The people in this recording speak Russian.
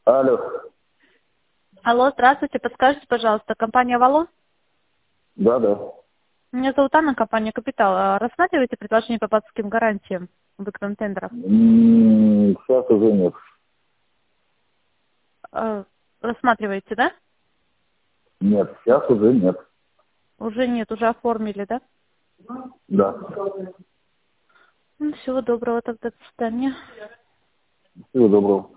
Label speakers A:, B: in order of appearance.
A: Алло.
B: Алло, здравствуйте. Подскажите, пожалуйста, компания «Вало»?
A: Да.
B: Меня зовут Анна, компания «Капитал». Рассматриваете предложение по банковским гарантиям выигранных тендеров?
A: Сейчас уже нет.
B: Рассматриваете, да?
A: Нет, сейчас уже нет.
B: Уже нет, уже оформили, да?
A: Да.
B: Всего доброго тогда, до свидания.
A: Всего доброго.